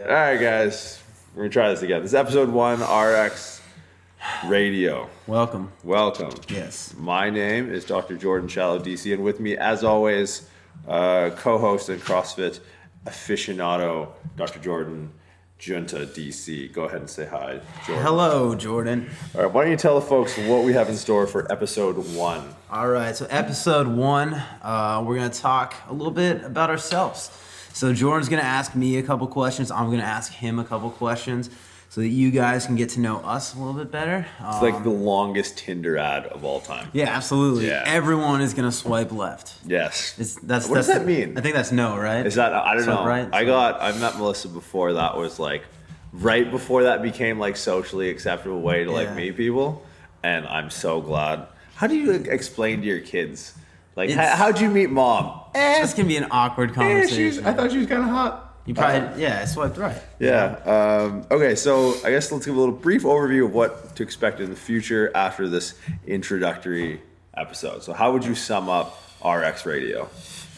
All right, guys. We're going to try this again. This is episode 1, RX Radio. Welcome. Yes. My name is Dr. Jordan Shallow, DC, and with me, as always, co-host and CrossFit aficionado, Dr. Jordan Junta, DC. Go ahead and say hi, Jordan. Hello, Jordan. All right, why don't you tell the folks what we have in store for episode 1? All right, so episode 1, we're going to talk a little bit about ourselves. So Jordan's going to ask me a couple questions. I'm going to ask him a couple questions so that you guys can get to know us a little bit better. It's like the longest Tinder ad of all time. Yeah, absolutely. Yeah. Everyone is going to swipe left. Yes. What does that mean? I think that's no, right? Is that, I don't know. Right? I met Melissa before that was like, right before that became like socially acceptable way to like meet people. And I'm so glad. How do you explain to your kids? Like, how'd you meet mom? This can be an awkward conversation. I thought she was kind of hot. You probably, I swiped right. Yeah. Okay, so I guess let's give a little brief overview of what to expect in the future after this introductory episode. So how would you sum up RX Radio?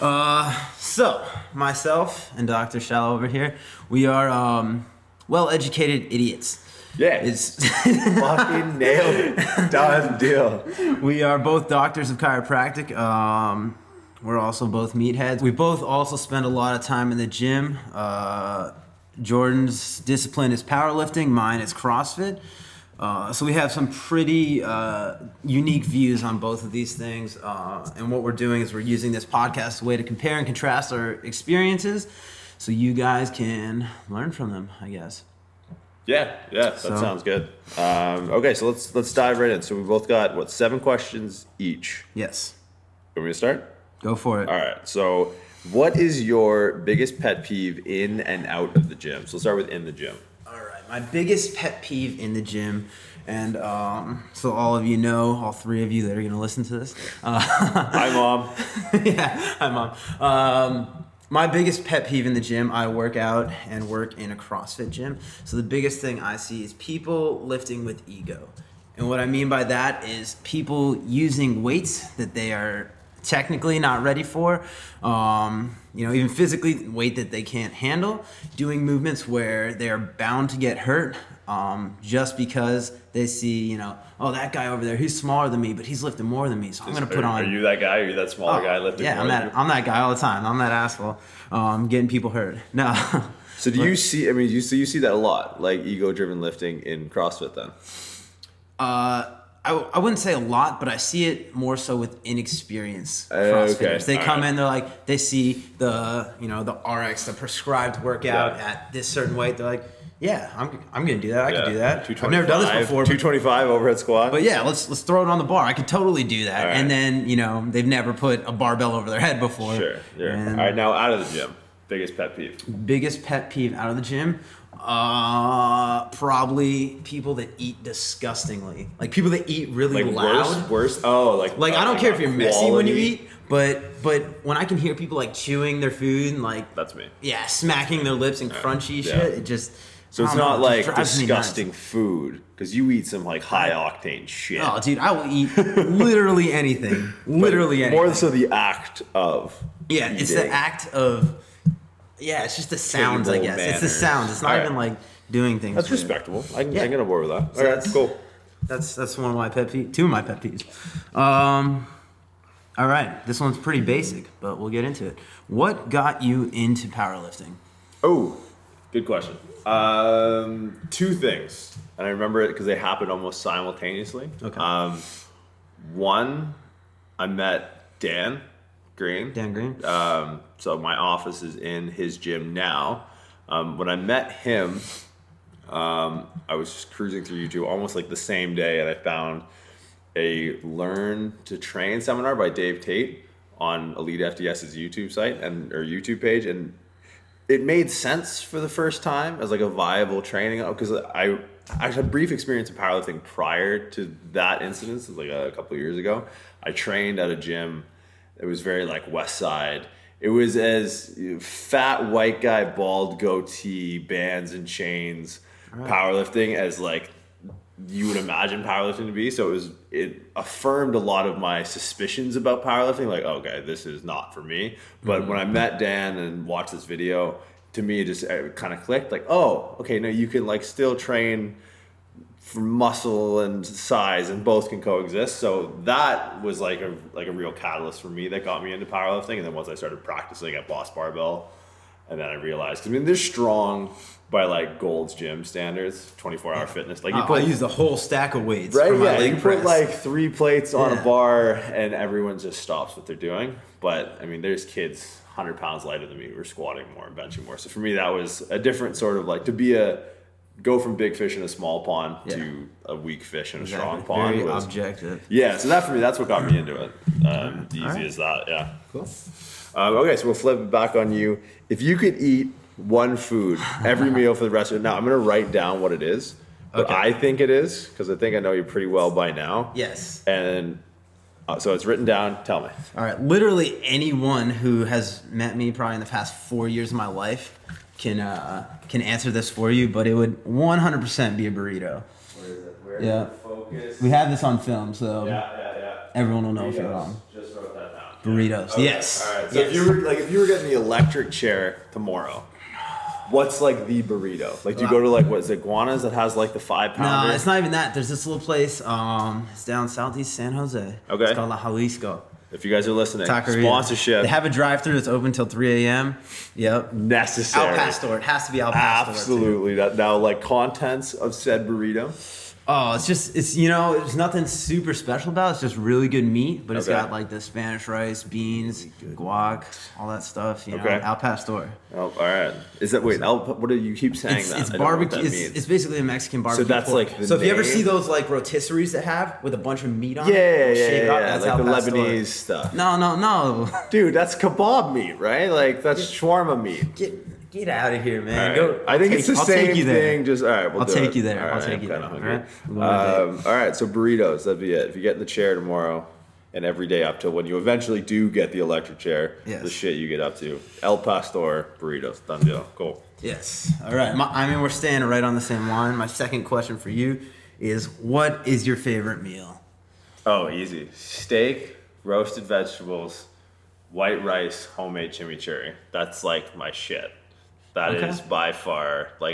So, myself and Dr. Shallow over here, we are well-educated idiots. Yeah, it's fucking nailed it. Done deal. We are both doctors of chiropractic. We're also both meatheads. We both also spend a lot of time in the gym. Jordan's discipline is powerlifting. Mine is CrossFit. So we have some pretty unique views on both of these things. And what we're doing is we're using this podcast as a way to compare and contrast our experiences so you guys can learn from them, I guess. Yeah, that sounds good. Okay, so let's dive right in. So we both got 7 questions each. Yes. Want me to start? Go for it. All right. So, what is your biggest pet peeve in and out of the gym? So, let's start with in the gym. All right. My biggest pet peeve in the gym, and so all of you know, all 3 of you that are going to listen to this. Hi, Mom. Yeah, hi, Mom. My biggest pet peeve in the gym, I work out and work in a CrossFit gym. So the biggest thing I see is people lifting with ego. And what I mean by that is people using weights that they are technically not ready for, even physically weight that they can't handle, doing movements where they're bound to get hurt just because they see, that guy over there, he's smaller than me, but he's lifting more than me, so I'm going to put on... Are you that guy? Are you that smaller guy lifting more than you? I'm that guy all the time. I'm that asshole getting people hurt. No. So do you see, you see that a lot, like ego-driven lifting in CrossFit then? I wouldn't say a lot, but I see it more so with inexperienced CrossFitters. Okay. They come in, they're like, they see the RX, the prescribed workout at this certain weight. They're like, yeah, I'm gonna do that. I can do that. I've never done this before. 225 overhead squat. But yeah, let's throw it on the bar. I could totally do that. Right. And then they've never put a barbell over their head before. Sure. All right, now out of the gym, biggest pet peeve. Biggest pet peeve out of the gym. Probably people that eat disgustingly. Like people that eat really loud. Worse. Oh, like I don't care if you're messy when you eat, but when I can hear people like chewing their food and like that's me. Yeah, smacking their lips and crunchy shit. It just so it's not like disgusting food because you eat some like high octane shit. Oh, dude, I will eat literally anything. Literally anything. More so the act of. Yeah, it's the act of. Yeah, it's just the sounds, I guess. It's the sounds. It's not even like doing things. That's respectable. I can get on board with that. So all right, cool. That's one of my pet peeves. 2 of my pet peeves. All right, this one's pretty basic, but we'll get into it. What got you into powerlifting? Oh, good question. 2 things, and I remember it because they happened almost simultaneously. Okay. One, I met Dan Green. Dan Green. So my office is in his gym now. When I met him, I was just cruising through YouTube almost like the same day, and I found a Learn to Train seminar by Dave Tate on Elite FDS's YouTube site or YouTube page, and it made sense for the first time as like a viable training because I had a brief experience in powerlifting prior to that incident, like a couple of years ago. I trained at a gym. It was very like West Side. It was as fat white guy, bald goatee, bands and chains, powerlifting as like you would imagine powerlifting to be. So it affirmed a lot of my suspicions about powerlifting. Like, okay, this is not for me. But when I met Dan and watched this video, to me, it just kind of clicked. Like, oh, okay, no, you can like still train for muscle and size, and both can coexist. So that was like a real catalyst for me that got me into powerlifting. And then once I started practicing at Boss Barbell, and then I realized, I mean, they're strong by like Gold's Gym standards, 24-hour fitness. Like I use the whole stack of weights. Right, for my yeah. leg You press. put like 3 plates on a bar, and everyone just stops what they're doing. But I mean, there's kids 100 pounds lighter than me who are squatting more and benching more. So for me, that was a different sort of like go from big fish in a small pond to a weak fish in a strong pond. Very objective. Yeah, so that for me, that's what got me into it. Easy as that, yeah. Cool. Okay, so we'll flip it back on you. If you could eat one food every meal for the rest of it, now I'm going to write down what it is. But I think it is, because I think I know you pretty well by now. Yes. And so it's written down. Tell me. All right. Literally anyone who has met me probably in the past 4 years of my life can answer this for you, but it would 100% be a burrito. Where is it? Where is the focus? We have this on film, so everyone will know if you're wrong. Just wrote that down. Burritos. Okay. Yes. All right. So yes. if you were getting the electric chair tomorrow, what's like the burrito? Like, do you go to like what is it, Iguanas that has like the 5-pounder? No, it's not even that. There's this little place. It's down southeast San Jose. Okay. It's called La Jalisco. If you guys are listening, Taqueria. sponsorship. They have a drive-through that's open till 3 a.m. Yep. Necessary. Al Pastor. It has to be Al Pastor. Absolutely. That now, like, contents of said burrito. Oh, there's nothing super special about it. It's just really good meat, but it's got like the Spanish rice, beans, guac, all that stuff. You know, Al Pastor. Oh, all right. Is that what do you keep saying? It's barbecue. It's basically a Mexican barbecue. So that's pork. like the So if you ever name? see those like rotisseries that have with a bunch of meat on it, Yeah. that's Like Al the Pastor. Lebanese stuff. No. Dude, that's kebab meat, right? Like that's shawarma meat. Get out of here, man. Right. Go. I think it's the same thing. thing. Just all right. We'll I'll do take it. you there. All I'll right, take you I'm there. kinda All right. hungry. All right. So burritos. That'd be it. If you get in the chair tomorrow, and every day up till when you eventually do get the electric chair, the shit you get up to. El Pastor burritos. Done deal. Cool. Yes. All right. We're staying right on the same line. My second question for you is, what is your favorite meal? Oh, easy. Steak, roasted vegetables, white rice, homemade chimichurri. That's like my shit. That is by far, like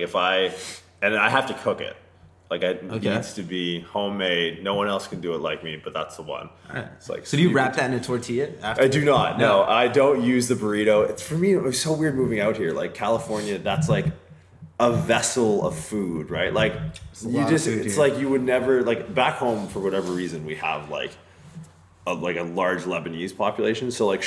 and I have to cook it. Like it needs to be homemade. No one else can do it like me, but that's the one. All right. It's like, so do you wrap that in a tortilla? I do not. No, I don't use the burrito. It's for me, it was so weird moving out here. Like California, that's like a vessel of food, right? Like it's like you would never, like back home for whatever reason, we have like a large Lebanese population. So like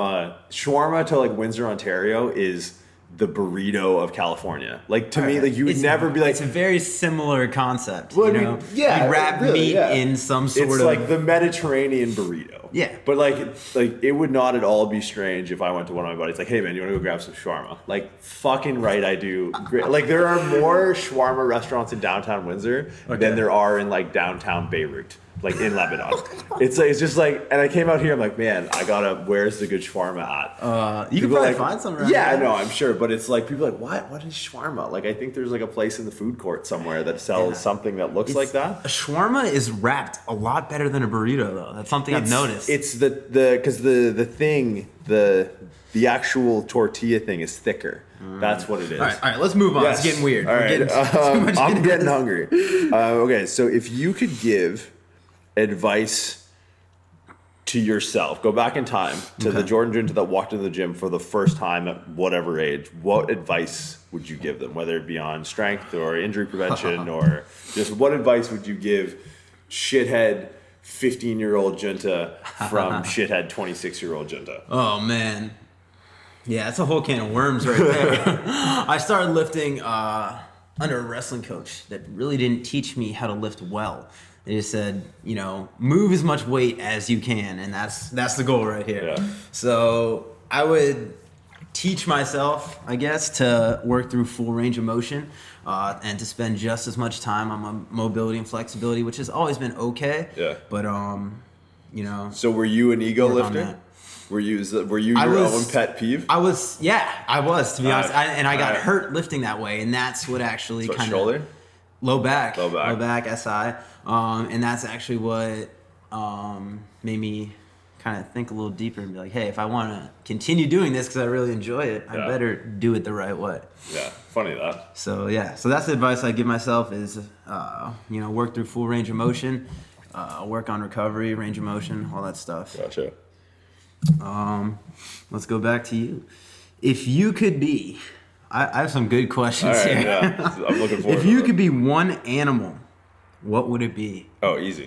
shawarma to like Windsor, Ontario is the burrito of California. Like to me, like you would never be like. It's a very similar concept. Well, you know? You wrap really, meat in some sort of. It's like the Mediterranean burrito. Yeah. But like it would not at all be strange if I went to one of my buddies like, hey man, you want to go grab some shawarma? Like fucking right, I do. Like there are more shawarma restaurants in downtown Windsor than there are in like downtown Beirut. Like in Lebanon. It's just like, and I came out here, I'm like, man, where's the good shawarma at? You can probably find some around Yeah, here. I know, I'm sure, but it's like, people are like, what is shawarma? Like, I think there's like a place in the food court somewhere that sells something that looks like that. A shawarma is wrapped a lot better than a burrito, though. That's something I've noticed. It's because the actual tortilla thing is thicker. That's what it is. All right, let's move on. It's getting weird. All right, I'm getting hungry. Okay, so if you could give advice to yourself, go back in time to the Jordan Jinta that walked into the gym for the first time at whatever age, what advice would you give them, whether it be on strength or injury prevention or just what advice would you give shithead 15-year-old Jinta from shithead 26-year-old Jinta? Oh man, yeah, that's a whole can of worms right there. I started lifting under a wrestling coach that really didn't teach me how to lift well. They just said, move as much weight as you can, and that's the goal right here. Yeah. So I would teach myself, I guess, to work through full range of motion and to spend just as much time on my mobility and flexibility, which has always been okay. Yeah. But So were you an ego work on lifter? that. Were you your own pet peeve? I was, to be honest. I got Alright. hurt lifting that way, and that's what actually So kind of shoulder? low back, Low back. SI, and that's actually what made me kind of think a little deeper and be like, hey, if I want to continue doing this because I really enjoy it, I better do it the right way. Yeah, funny that. So so that's the advice I give myself is, work through full range of motion, work on recovery, range of motion, all that stuff. Gotcha. Let's go back to you. If you could be, I have some good questions all right, here. Yeah. I'm looking forward If to you it. could be one animal, what would it be? Oh, easy.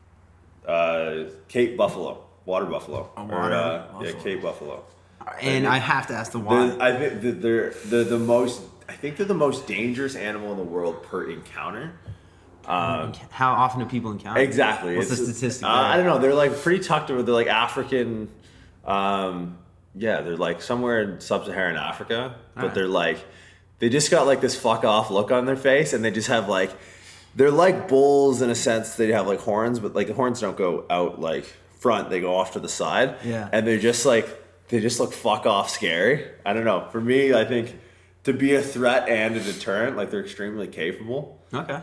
Cape buffalo, water buffalo. Buffalo. Yeah, Cape buffalo. And I have to ask the why. I think that they're the most. I think they're the most dangerous animal in the world per encounter. How often do people encounter? Exactly. What's the statistic? I don't know. They're like pretty tucked over. They're like African. They're like somewhere in sub-Saharan Africa, but they're like, they just got like this fuck off look on their face, and they just have like, they're like bulls in a sense. They have like horns, but like the horns don't go out like front; they go off to the side. Yeah. And they're just like, they just look fuck off scary. I don't know. For me, I think to be a threat and a deterrent, like they're extremely capable. Okay.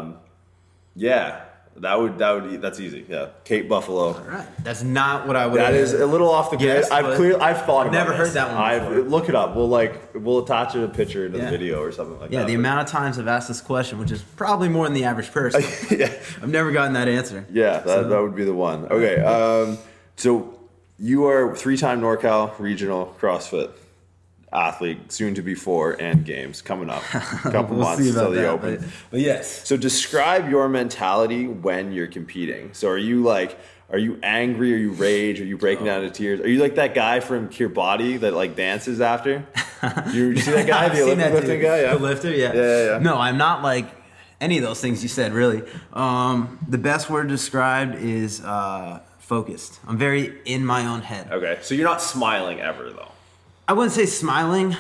That's easy. Yeah, Cape buffalo. All right. That's not what I would. That is a little off the grid. Yes, I've thought about never this. heard that one before. Look it up. We'll attach a picture to the video or something like that. Yeah, the amount of times I've asked this question, which is probably more than the average person. Yeah. I've never gotten that answer. Yeah, that would be the one. Okay. So you are 3-time NorCal regional CrossFit athlete, soon to be 4, and games coming up. A couple We'll months see about till the that, open. but yes. So describe your mentality when you're competing. So are you angry? Are you rage? Are you breaking down into tears? Are you like that guy from Kiribati that like dances after? You see that guy, the Olympic lifting guy? Yeah. The lifter, yeah. Yeah. No, I'm not like any of those things you said, really. The best word described is focused. I'm very in my own head. Okay. So you're not smiling ever though. I wouldn't say smiling.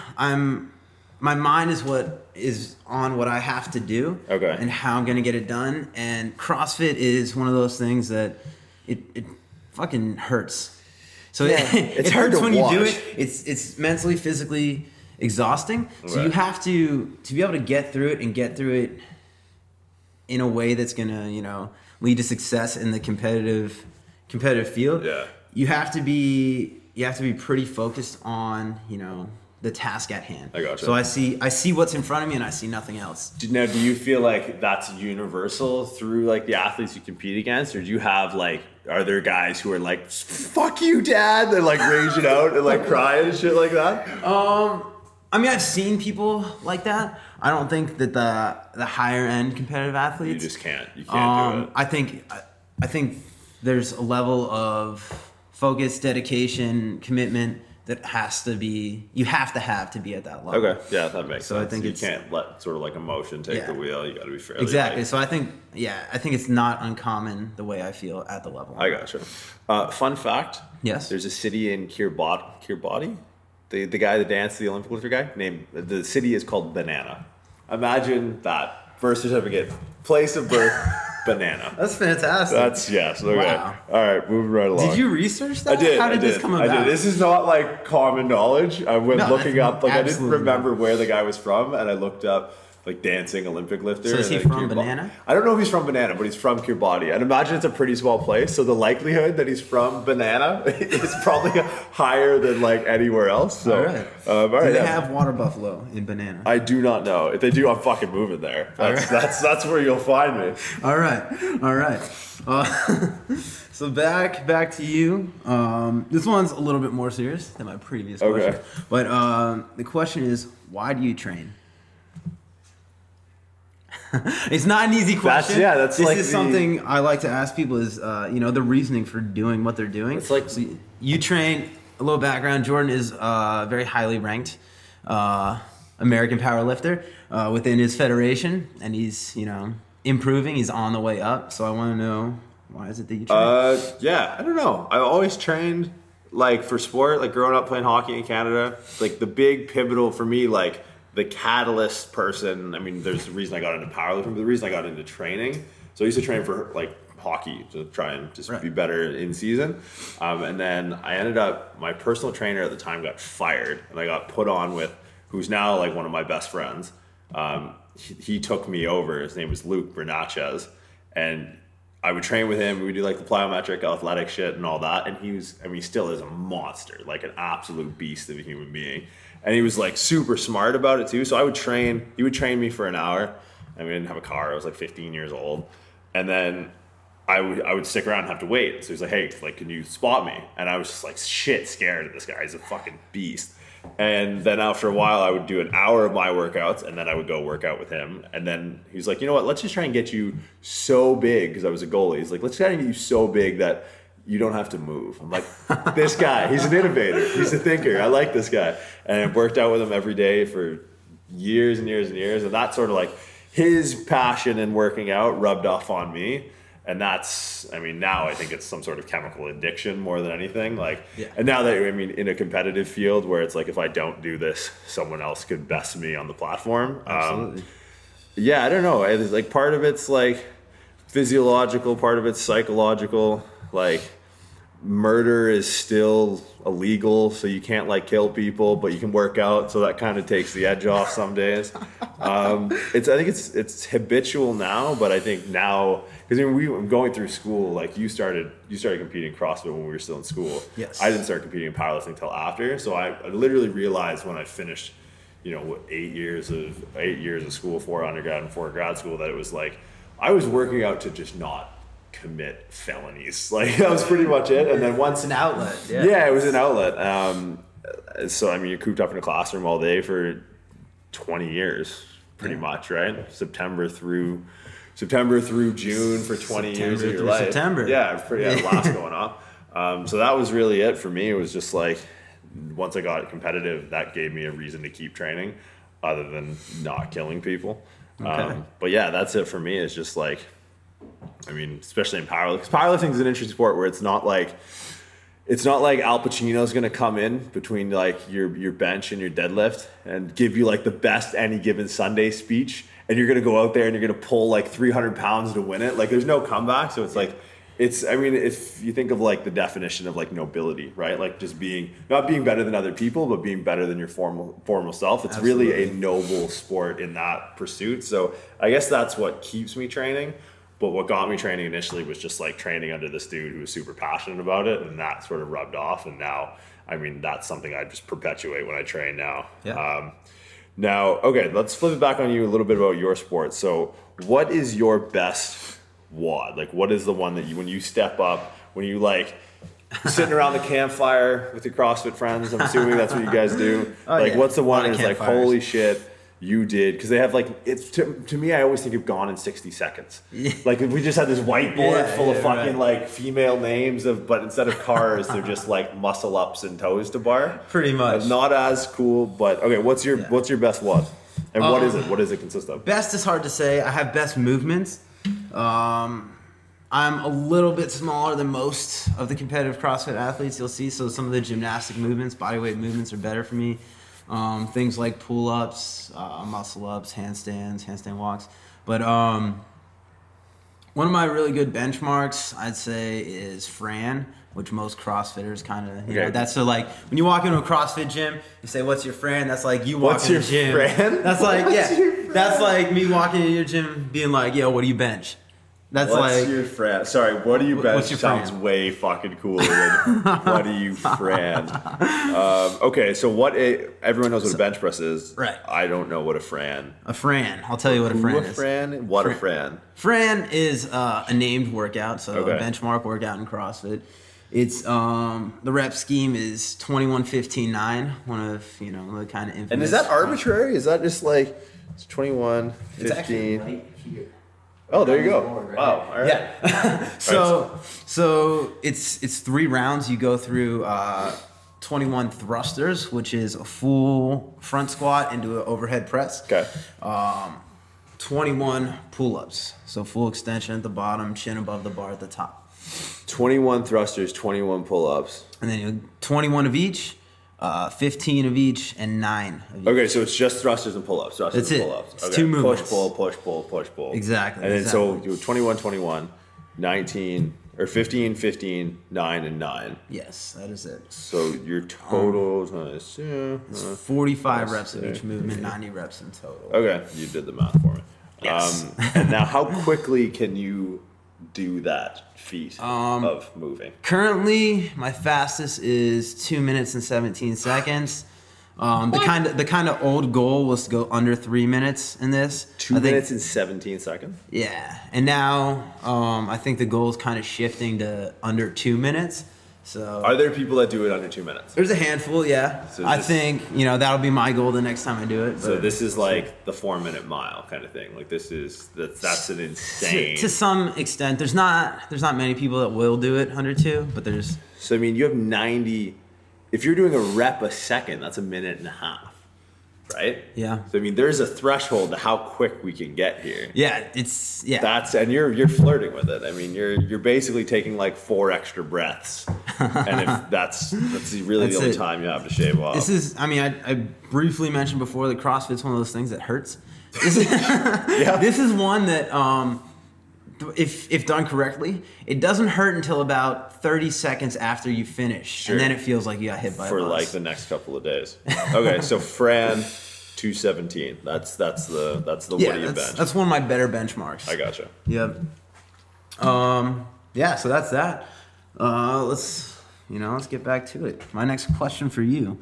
My mind is what is on what I have to do. Okay. And how I'm gonna get it done. And CrossFit is one of those things that it fucking hurts. So Yeah, it it's hard hurts to when you do watch. it. It's mentally, physically exhausting. So Right. you have to be able to get through it in a way that's gonna, lead to success in the competitive field. Yeah. You have to be pretty focused on, the task at hand. I gotcha. So I see what's in front of me and I see nothing else. Now, do you feel like that's universal through like the athletes you compete against, or do you have like, are there guys who are like, "Fuck you, Dad," they're like raging out and like crying and shit like that? I've seen people like that. I don't think that the higher end competitive athletes. You just can't. You can't do it. I think there's a level of focus, dedication, commitment that you have to be at that level. Okay, yeah, that makes So I sense. think you it's- can't let sort of like emotion take the wheel. You got to be fairly Exactly. like- So I think it's not uncommon the way I feel at the level. I gotcha. Fun fact. Yes. There's a city in Kiribati. The guy that danced, the Olympic lifter guy, the city is called Banana. Imagine that. Birth certificate, place of birth, Banana. That's fantastic. That's yes. Okay. Wow. All right, moving right along. Did you research that? I did. How did I this come about? I did. This is not like common knowledge. I went No, looking that's up. Like I didn't absolutely remember where the guy was from, and I looked up like dancing Olympic lifter. So is and he then from Kiribati. Banana? I don't know if he's from Banana, but he's from Kiribati. I'd imagine it's a pretty small place, so the likelihood that he's from Banana is probably higher than like anywhere else. So, All right. All right. Do they yeah. have water buffalo in Banana? I do not know. If they do, I'm fucking moving there. That's where you'll find me. All right. So back to you. This one's a little bit more serious than my previous Okay. question. But the question is, why do you train? It's not an easy question. That's this like is something I like to ask people is the reasoning for doing what they're doing. It's like- so you train. A little background: Jordan is a very highly ranked American powerlifter within his federation, and he's improving. He's on the way up. So I want to know, why is it that you train? Yeah, I don't know. I always trained like for sport, like growing up playing hockey in Canada. Like the big pivotal for me, like the catalyst person. I mean, there's the reason I got into powerlifting, but the reason I got into training. So I used to train for like hockey to try and just be better in season. And then I ended up, my personal trainer at the time got fired, and I got put on with who's now like one of my best friends. He took me over. His name was Luke Bernatchez, and I would train with him. We would do like the plyometric athletic shit and all that. And he still is a monster, like an absolute beast of a human being. And he was like super smart about it too. So he would train me for an hour. And we didn't have a car. I was like 15 years old. And then I would stick around and have to wait. So he's like, hey, like, can you spot me? And I was just like shit scared of this guy. He's a fucking beast. And then after a while, I would do an hour of my workouts, and then I would go work out with him. And then he was like, you know what, let's just try and get you so big, because I was a goalie. He's like, let's try and get you so big that you don't have to move. I'm like, this guy, he's an innovator. He's a thinker. I like this guy. And I worked out with him every day for years and years and years. And that sort of like his passion in working out rubbed off on me. And that's, I mean, now I think it's some sort of chemical addiction more than anything. Like, yeah. And now that, I mean, in a competitive field where it's like, if I don't do this, someone else could best me on the platform. Absolutely. Yeah, I don't know. It's like part of it's like physiological, part of it's psychological. Like, murder is still illegal, so you can't like kill people, but you can work out, so that kind of takes the edge off some days. I think it's habitual now, but I think now, because I mean, we were going through school, like you started competing CrossFit when we were still in school. Yes. I didn't start competing in powerlifting until after, so I literally realized when I finished, 8 years of school, 4 undergrad and 4 grad school, that it was like I was working out to just not commit felonies. Like, that was pretty much it. And then once an outlet. Yeah, it was an outlet. So I mean, you're cooped up in a classroom all day for 20 years, pretty much, right? September through June for 20 years of your life. September. Yeah, a lot's going on. So that was really it for me. It was just like, once I got competitive, that gave me a reason to keep training, other than not killing people. Okay. But yeah, that's it for me. It's just like, I mean, especially in powerlifting, because powerlifting is an interesting sport where it's not like Al Pacino's going to come in between like your bench and your deadlift and give you like the best any given Sunday speech, and you're going to go out there and you're going to pull like 300 pounds to win it. Like, there's no comeback. So it's like, I mean, if you think of like the definition of like nobility, right? Like just not being better than other people, but being better than your formal self. It's Absolutely. Really a noble sport in that pursuit. So I guess that's what keeps me training. But what got me training initially was just like training under this dude who was super passionate about it, and that sort of rubbed off. And now, I mean, that's something I just perpetuate when I train now. Yeah. Now, okay, let's flip it back on you a little bit about your sport. So what is your best WOD? Like, what is the one that when you step up, when you like sitting around the campfire with your CrossFit friends, I'm assuming that's what you guys do. What's the one that's like, holy shit, you did? Because they have like, it's to me, I always think of Gone in 60 Seconds. Yeah. Like, if we just had this whiteboard full of fucking like female names but instead of cars, they're just like muscle ups and toes to bar. Pretty much. Not as cool, but okay. What's your best WOD? And what is it? What does it consist of? Best is hard to say. I have best movements. I'm a little bit smaller than most of the competitive CrossFit athletes you'll see, so some of the gymnastic movements, bodyweight movements are better for me. Things like pull-ups, muscle-ups, handstand walks. But one of my really good benchmarks, I'd say, is Fran, which most CrossFitters kind of, you know, that's so like, when you walk into a CrossFit gym, you say, what's your Fran? That's like you walk in the gym. Fran? That's like, that's like me walking into your gym being like, yo, what do you bench? That's what's your Fran? Sorry, what do you bench? Sounds way fucking cooler than what do you Fran? Okay, so everyone knows what a bench press is. Right. I don't know what a Fran. A Fran. I'll tell you what a Fran is. A Fran? Fran is a named workout, so a benchmark workout in CrossFit. It's the rep scheme is 21-15-9, one of the kind of infamous. And is that arbitrary? Is that just like it's 21, 15? It's actually right here. Oh, there you go. Right? Wow. All right. Yeah. So it's 3 rounds. You go through 21 thrusters, which is a full front squat into an overhead press. Okay. 21 pull-ups, so full extension at the bottom, chin above the bar at the top. 21 thrusters, 21 pull-ups. And then 21 of each, 15 of each, and 9 of each. Okay, so it's just thrusters and pull-ups. That's it. Pull-ups. It's 2 movements. Push, pull, push, pull, push, pull. Exactly. And then so you 21, 21, 19, or 15, 15, 9, and 9. Yes, that is it. So your total is 45 reps of each movement, 90 reps in total. Okay, you did the math for me. Yes. And now how quickly can you do that feat of moving? Currently, my fastest is 2 minutes and 17 seconds. The kind of old goal was to go under 3 minutes in this. 2 minutes and 17 seconds? Yeah, and now I think the goal is kind of shifting to under 2 minutes. So are there people that do it under 2 minutes? There's a handful, yeah. So I think that'll be my goal the next time I do it. So this is like the 4 minute mile kind of thing. Like that's an insane. To some extent, there's not many people that will do it under 2, but there's. So I mean, you have 90. If you're doing a rep a second, that's a minute and a half, right? Yeah. So I mean, there's a threshold to how quick we can get here. Yeah, And you're flirting with it. I mean, you're basically taking like 4 extra breaths, and if that's really the only time you have to shave off. This is. I mean, I briefly mentioned before that CrossFit's one of those things that hurts. This is one that if done correctly, it doesn't hurt until about 30 seconds after you finish, sure. And then it feels like you got hit by a bus. For like the next couple of days. Okay, so Fran, 217. That's the what do you bench? That's one of my better benchmarks. I gotcha. Yep. Yeah. So that's that. Let's get back to it. My next question for you.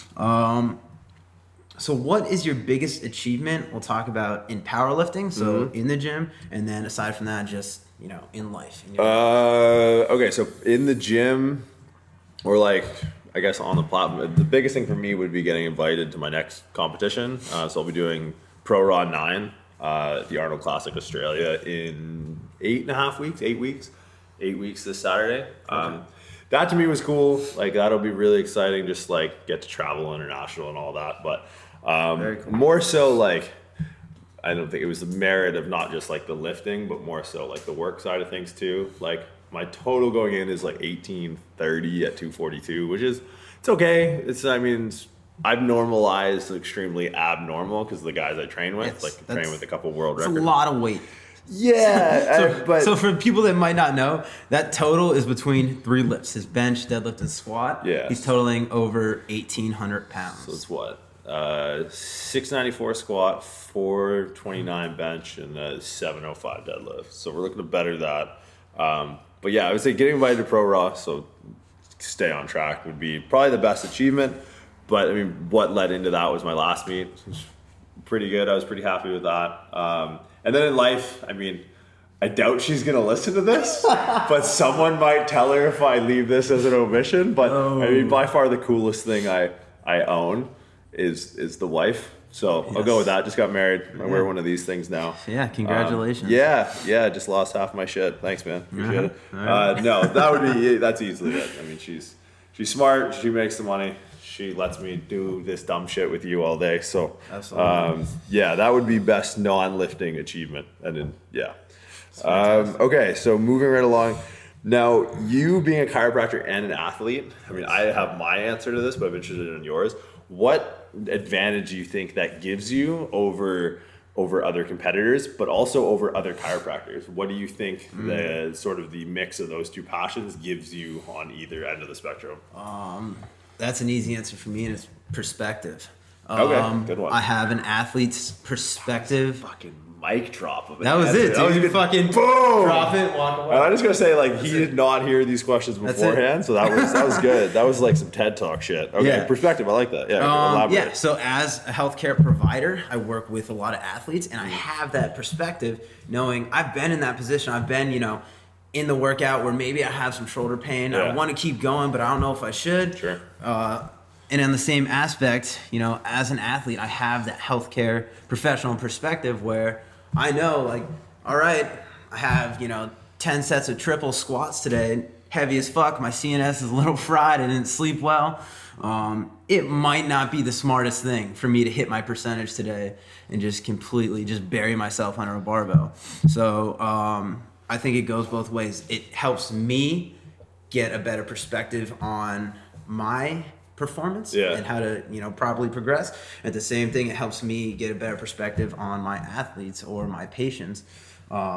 So what is your biggest achievement? We'll talk about in powerlifting, so in the gym, and then aside from that, just, in life. Okay, so in the gym, or like, I guess on the platform, the biggest thing for me would be getting invited to my next competition. So I'll be doing Pro Raw 9 at the Arnold Classic Australia in 8 weeks this Saturday. Okay. That to me was cool. Like, that'll be really exciting, just like get to travel international and all that. But very cool. More so like, I don't think it was the merit of not just like the lifting, but more so like the work side of things too. Like my total going in is like 1830 at 242, which is, it's okay. I've normalized extremely abnormal because the guys I train with, train with a couple world records. It's a lot of weight. Yeah. So for people that might not know, that total is between 3 lifts: his bench, deadlift, and squat. Yeah. He's totaling over 1,800 pounds. So it's what? 694 squat, 429 bench, and 705 deadlift. So we're looking to better that. But yeah, I would say getting invited to Pro Raw, so stay on track, would be probably the best achievement. But I mean, what led into that was my last meet. It was pretty good. I was pretty happy with that. And then in life, I mean, I doubt she's going to listen to this, but someone might tell her if I leave this as an omission. But I mean, by far the coolest thing I own is the wife. So yes. I'll go with that. Just got married. I wear one of these things now. Yeah, congratulations. Yeah, just lost half my shit. Thanks, man. Appreciate it. Right. No, that's easily it. I mean, she's smart. She makes the money. She lets me do this dumb shit with you all day. So, yeah, that would be best non-lifting achievement. And then, yeah. Okay, so moving right along. Now, you being a chiropractor and an athlete, I mean, I have my answer to this, but I'm interested in yours. What advantage do you think that gives you over other competitors, but also over other chiropractors? What do you think the sort of the mix of those two passions gives you on either end of the spectrum? That's an easy answer for me, and it's perspective. Okay, good one. I have an athlete's perspective. Fucking mic drop of it. That was it. That was fucking boom. Drop it, walk away. I'm just gonna say, like, he did not hear these questions beforehand, so that was good. That was like some TED Talk shit. Okay, yeah. Perspective. I like that. Yeah, elaborate. Yeah. So as a healthcare provider, I work with a lot of athletes, and I have that perspective, knowing I've been in that position. I've been, in the workout where maybe I have some shoulder pain. I want to keep going, but I don't know if I should. Sure. And in the same aspect, as an athlete, I have that healthcare professional perspective where I know, like, all right, I have, 10 sets of triple squats today, heavy as fuck. My CNS is a little fried. I didn't sleep well. It might not be the smartest thing for me to hit my percentage today and just completely just bury myself under a barbell. So I think it goes both ways. It helps me get a better perspective on my performance and how to properly progress. At the same thing, it helps me get a better perspective on my athletes or my patients,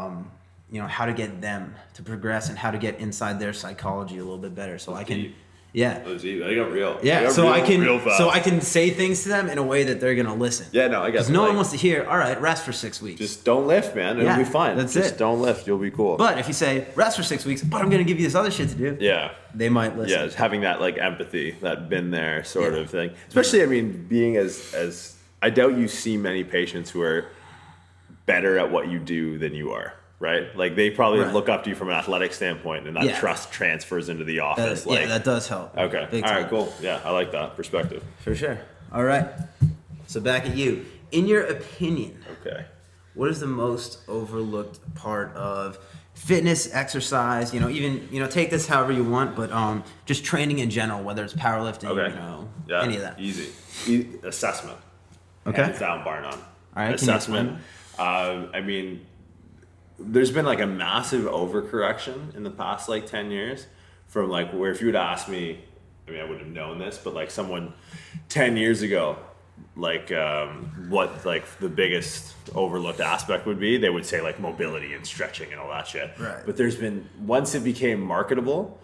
how to get them to progress and how to get inside their psychology a little bit better, so I can Yeah. They got real. Yeah, They got so real fast. I can say things to them in a way that they're gonna listen. Yeah, no, I guess. Because no one wants to hear, all right, rest for 6 weeks. Just don't lift, man. It'll Yeah, be fine. that's just it. don't lift. You'll be cool. But if you say, rest for 6 weeks, but I'm gonna give you this other shit to do, yeah. they might listen. Yeah, just having that like empathy, that been there sort Yeah. of thing. Especially, I mean, being as I doubt you see many patients who are better at what you do than you are, right? Like they probably Right. look up to you from an athletic standpoint, and that Yeah. trust transfers into the office. Like, Yeah, that does help. okay, Big all right, time. cool. Yeah, I like that perspective. For sure. All right. So back at you. In your opinion, Okay. what is the most overlooked part of fitness, exercise, even, take this however you want, but just training in general, whether it's powerlifting, Okay. Yeah. any of that. Easy. Assessment. Okay. Hands down, bar none. All right, can you Assessment. I mean, there's been like a massive overcorrection in the past like 10 years from like where if you would ask me, I mean, I wouldn't have known this, but like someone 10 years ago, like what like the biggest overlooked aspect would be, they would say like mobility and stretching and all that shit. Right. But there's been, once it became marketable,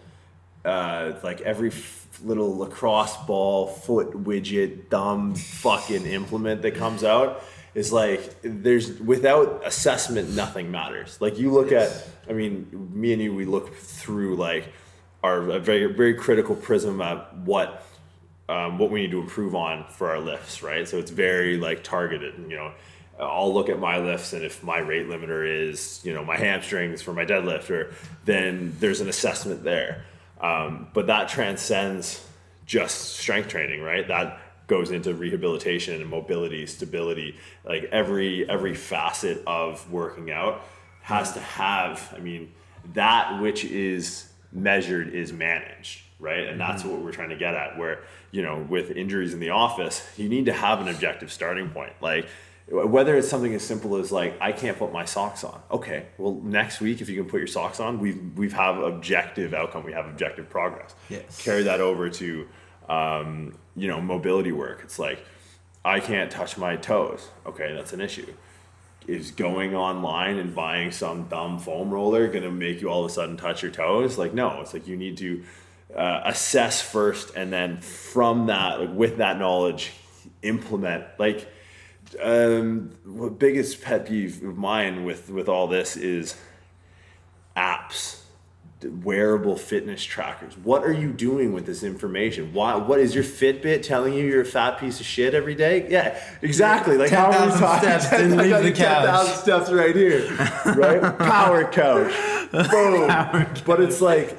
like every little lacrosse ball, foot widget, dumb fucking implement that comes out is like, there's, without assessment, nothing matters. Like you look at, I mean, me and you, we look through like a very, very critical prism at what we need to improve on for our lifts, right? So it's very like targeted, I'll look at my lifts, and if my rate limiter is, my hamstrings for my deadlift, then there's an assessment there. But that transcends just strength training, right? That goes into rehabilitation and mobility, stability. Like every facet of working out has to have, I mean, that which is measured is managed, right? And that's what we're trying to get at, where, with injuries in the office, you need to have an objective starting point. Like, whether it's something as simple as like, I can't put my socks on. Okay, well, next week, if you can put your socks on, we've have objective outcome. We have objective progress. Yes. Carry that over to, mobility work. It's like, I can't touch my toes. Okay, that's an issue. Is going online and buying some dumb foam roller going to make you all of a sudden touch your toes? Like, no, it's like you need to assess first, and then from that, like, with that knowledge, implement. Like, what biggest pet peeve of mine with all this is apps, wearable fitness trackers. What are you doing with this information? What is your Fitbit telling you you're a fat piece of shit every day? Yeah, exactly. Like 10,000 steps, didn't leave the couch. 10,000 steps right here, right? Power couch, boom. But it's like,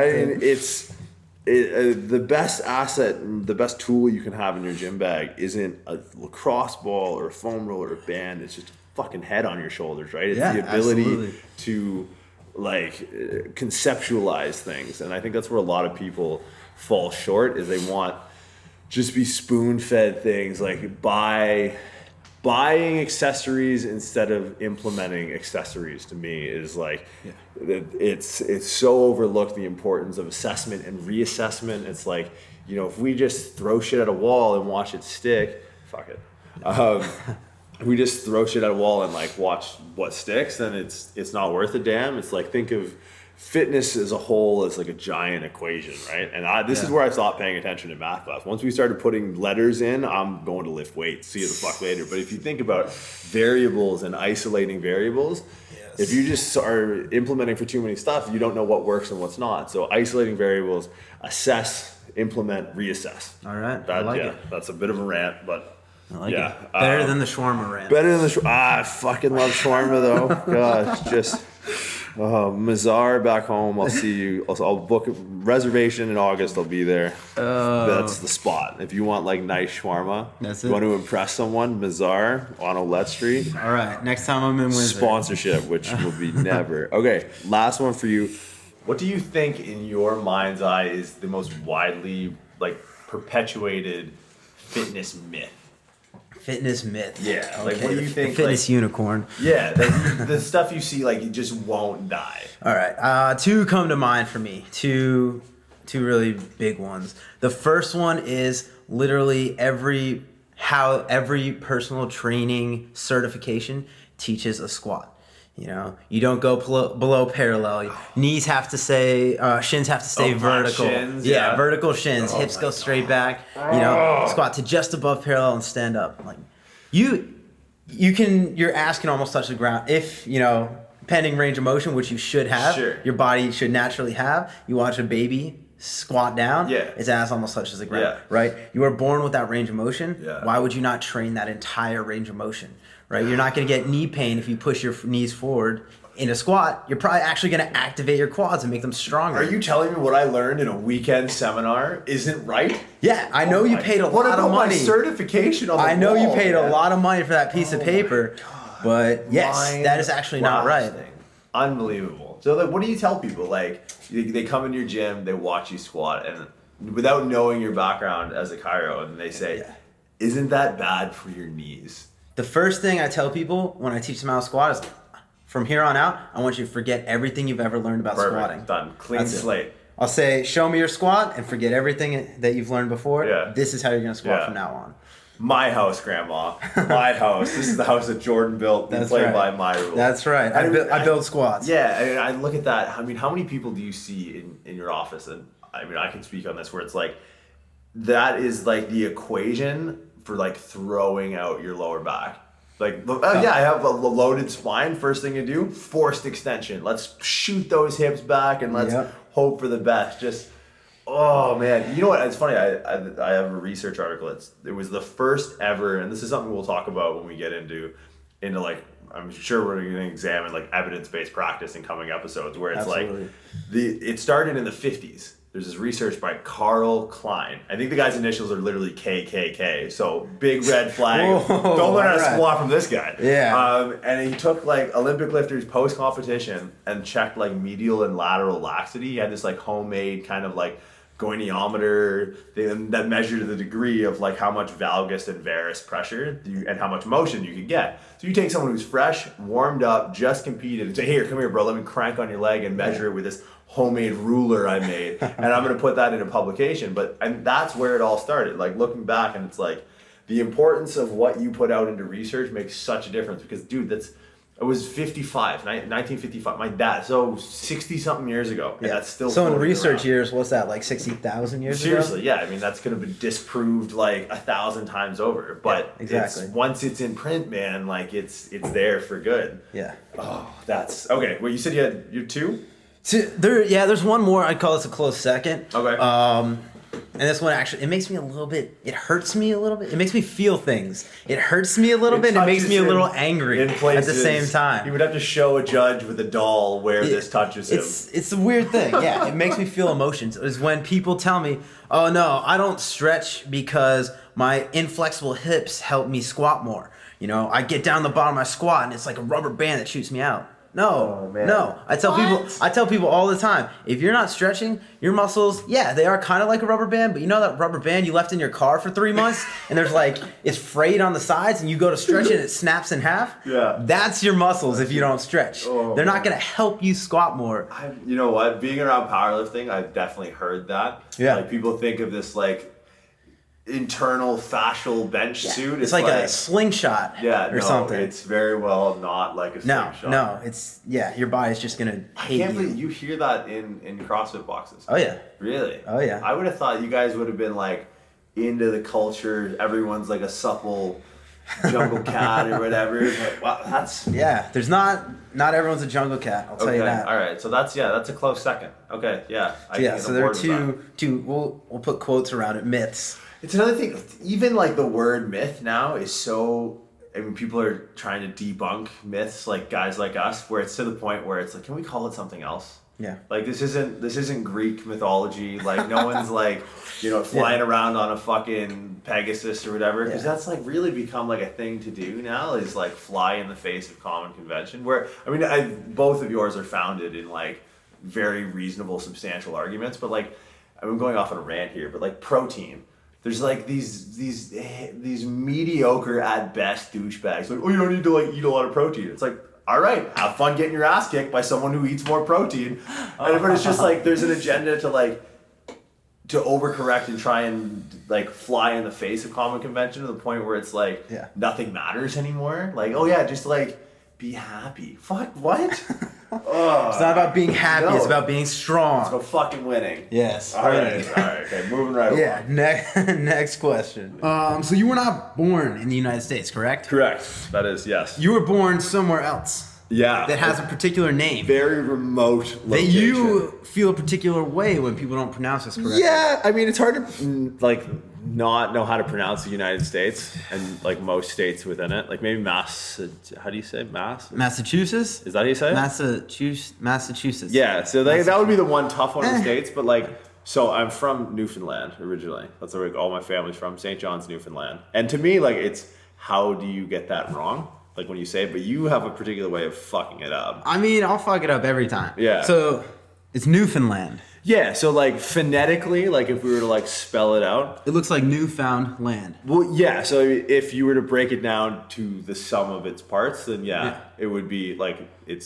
the best asset, the best tool you can have in your gym bag isn't a lacrosse ball or a foam roller or a band. It's just a fucking head on your shoulders, right? It's the ability absolutely. to like conceptualize things. And I think that's where a lot of people fall short, is they want just be spoon-fed things, like buying accessories instead of implementing accessories. To me is like, it's so overlooked, the importance of assessment and reassessment. It's like, if we just throw shit at a wall and watch it stick, fuck it. We just throw shit at a wall and like watch what sticks, then it's not worth a damn. It's like, think of fitness as a whole as like a giant equation, right? And this is where I stopped paying attention in math class. Once we started putting letters in, I'm going to lift weights. See you the fuck later. But if you think about variables and isolating variables, if you just are implementing for too many stuff, you don't know what works and what's not. So isolating variables, assess, implement, reassess. All right, I like it. That's a bit of a rant, but I like it. Better than the shawarma rant. better than the I fucking love shawarma though. Gosh, just Mazar back home. I'll see you. I'll book a reservation in August. I'll be there. That's the spot. If you want like nice shawarma, That's you it. want to impress someone, Mazar on Olet Street. All right, next time I'm in Windsor. Sponsorship, which will be never. Okay, last one for you. What do you think, in your mind's eye, is the most widely like perpetuated fitness myth? Fitness myth. Yeah, like, what do you think, The fitness unicorn. Yeah, the stuff you see, like, you just won't die. All right, two come to mind for me. Two really big ones. The first one is literally every personal training certification teaches a squat. You know, you don't go below parallel. Knees have to stay, shins have to stay vertical. Shins, yeah, vertical shins. Hips go straight back. You know, squat to just above parallel and stand up. Like your ass can almost touch the ground if, you know, pending range of motion, which you should have. Sure. Your body should naturally have. You watch a baby squat down, its ass almost touches the ground, right? You are born with that range of motion. Yeah. Why would you not train that entire range of motion, right? You're not going to get knee pain if you push your knees forward in a squat. You're probably actually going to activate your quads and make them stronger. Are you telling me what I learned in a weekend seminar isn't right? Yeah, I know you paid a lot of money. What about my certification on the I know wall, you paid man? a lot of money for that piece of paper, but yes, that is actually not right. Unbelievable. So, like, what do you tell people? Like, they come in your gym, they watch you squat, and without knowing your background as a chiro, and they say, "Isn't that bad for your knees?" The first thing I tell people when I teach them how to squat is, from here on out, I want you to forget everything you've ever learned about squatting. Done. Clean slate. I'll say, show me your squat and forget everything that you've learned before. Yeah. This is how you're going to squat from now on. My house, Grandma. My house. This is the house that Jordan built. We play by my rules. That's right. I build squats. Yeah, I mean, I look at that. I mean, how many people do you see in your office? And I mean, I can speak on this where it's like, that is like the equation for like throwing out your lower back. Like, I have a loaded spine. First thing you do, forced extension. Let's shoot those hips back and let's hope for the best. Just, oh man, you know what? It's funny. I have a research article. It was the first ever, and this is something we'll talk about when we get into like, I'm sure we're going to examine like evidence-based practice in coming episodes where it's like it started in the 50s. There's this research by Carl Klein. I think the guy's initials are literally KKK. So big red flag. Whoa, don't learn how to squat from this guy. Yeah. And he took like Olympic lifters post competition and checked like medial and lateral laxity. He had this like homemade kind of like goniometer thing that measured the degree of like how much valgus and varus pressure and how much motion you could get. So you take someone who's fresh, warmed up, just competed, and say, "Here, come here, bro. Let me crank on your leg and measure it with this homemade ruler I made, and I'm going to put that in a publication." And that's where it all started. Like looking back, and it's like the importance of what you put out into research makes such a difference because, dude, it was 1955. My dad, so 60 something years ago, and that's still so in research years. What's that, like 60,000 years Seriously, ago? yeah. I mean, that's going to be disproved like 1,000 times over. But exactly. Once it's in print, man, like it's there for good. Yeah. Oh, that's okay. Well, you said you had your two. There's one more. I'd call this a close second. Okay. And this one actually, it hurts me a little bit. It makes me feel things. It hurts me a little bit. And it makes me a little angry at the same time. You would have to show a judge with a doll where this touches him. It's a weird thing. Yeah, it makes me feel emotions. Is when people tell me, "Oh no, I don't stretch because my inflexible hips help me squat more. You know, I get down the bottom of my squat and it's like a rubber band that shoots me out." No. I tell people all the time, if you're not stretching, your muscles, they are kind of like a rubber band, but you know that rubber band you left in your car for 3 months and there's like, it's frayed on the sides and you go to stretch it and it snaps in half? Yeah. That's your muscles if you don't stretch. They're not going to help you squat more. You know what? Being around powerlifting, I've definitely heard that. Yeah. Like people think of this like internal fascial bench suit. It's like a slingshot something. It's very well not like a slingshot. No, it's your body's just gonna hate you. I can't believe you hear that in CrossFit boxes. Oh yeah. Really? Oh yeah. I would have thought you guys would have been like into the culture. Everyone's like a supple jungle cat or whatever. But, wow, that's there's not everyone's a jungle cat. I'll tell you that. All right. So that's a close second. Okay. Yeah. So there are two. We'll put quotes around it. Myths. It's another thing, even like the word myth now is so, I mean, people are trying to debunk myths, like guys like us, where it's to the point where it's like, can we call it something else? Yeah. Like this isn't Greek mythology. Like no one's like, flying around on a fucking Pegasus or whatever. Because that's like really become like a thing to do now is like fly in the face of common convention. Where, I mean, both of yours are founded in like very reasonable, substantial arguments. But like, I'm going off on a rant here, but like protein. There's like these mediocre at best douchebags. Like, you don't need to like eat a lot of protein. It's like, all right, have fun getting your ass kicked by someone who eats more protein. But it's just like there's an agenda to overcorrect and try and like fly in the face of common convention to the point where it's like nothing matters anymore. Like, just like Be happy. Fuck, what? It's not about being happy. No. It's about being strong. So fucking winning. Yes. All right. Okay, moving right Yeah. along. Next question. So you were not born in the United States, correct? Correct. That is, yes. You were born somewhere else. Yeah. That has a particular name. Very remote location. That you feel a particular way when people don't pronounce this correctly. Yeah, I mean, it's hard to like not know how to pronounce the United States and like most states within it. Like maybe how do you say Massachusetts? Is that how you say it? Massachusetts. Yeah, so that would be the one tough one in the States, but like, so I'm from Newfoundland originally. That's where all my family's from, St. John's, Newfoundland. And to me, like, it's how do you get that wrong? Like when you say it, but you have a particular way of fucking it up. I mean, I'll fuck it up every time. Yeah. So it's Newfoundland. Yeah, so like phonetically, like if we were to like spell it out. It looks like newfound land. Well, yeah, so if you were to break it down to the sum of its parts, then yeah. It would be like it's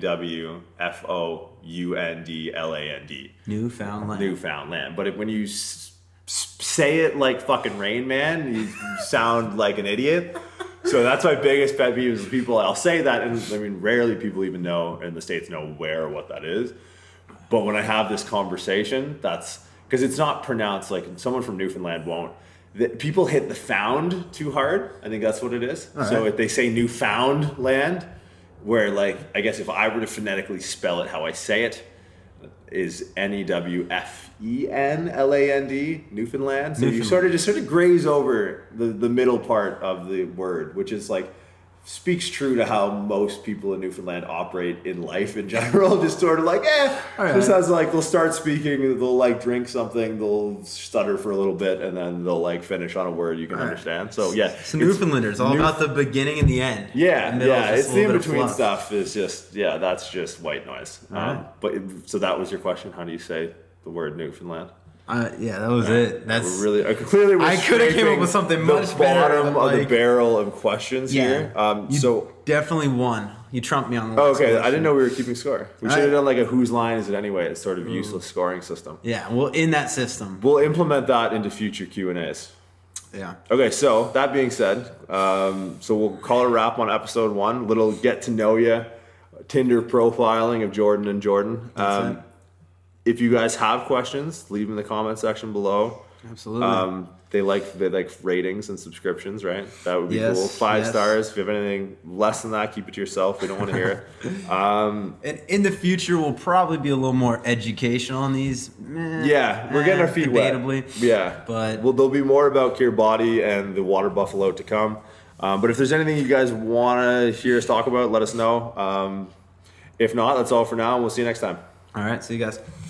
Newfoundland. Newfoundland. Newfoundland. But when you say it like fucking Rain Man, you sound like an idiot. So that's my biggest pet peeve is people. I'll say that, and I mean, rarely people even know in the States know where or what that is. But when I have this conversation, that's because it's not pronounced like someone from Newfoundland won't. People hit the found too hard. I think that's what it is. All so right. if they say Newfoundland, where like I guess if I were to phonetically spell it how I say it, is Newfoundland, Newfoundland. So you sort of graze over the middle part of the word, which is like speaks true to how most people in Newfoundland operate in life in general. Just sort of like, right. Just as like they'll start speaking, they'll like drink something, they'll stutter for a little bit, and then they'll like finish on a word you can understand. So yeah, So Newfoundlanders, all about the beginning and the end. Yeah, The middle is just it's a the little in bit of between fluff. stuff is just that's just white noise. Right. But so that was your question. How do you say the word Newfoundland? Yeah, that was it. That's We're really clearly. I could have came up with something much better. The bottom of the like- barrel of questions here. You So definitely won. You trumped me on the oh, last okay, I question. didn't know we were keeping score. We All should have right. done like a whose line is it anyway? It's sort of useless scoring system. Yeah, well, in that system. We'll implement that into future Q&As. Yeah. Okay, so that being said, so we'll call it a wrap on episode 1. Little get to know you, Tinder profiling of Jordan and Jordan. That's it. If you guys have questions, leave them in the comment section below. Absolutely. They like ratings and subscriptions, right? That would be Yes, cool. 5 yes. stars. If you have anything less than that, keep it to yourself. We don't want to hear it. And in the future, we'll probably be a little more educational on these. Yeah, we're getting our feet debatably. wet. Yeah, But- there'll be more about Kiribati and the water buffalo to come. But if there's anything you guys want to hear us talk about, let us know. If not, that's all for now, and we'll see you next time. All right, see you guys.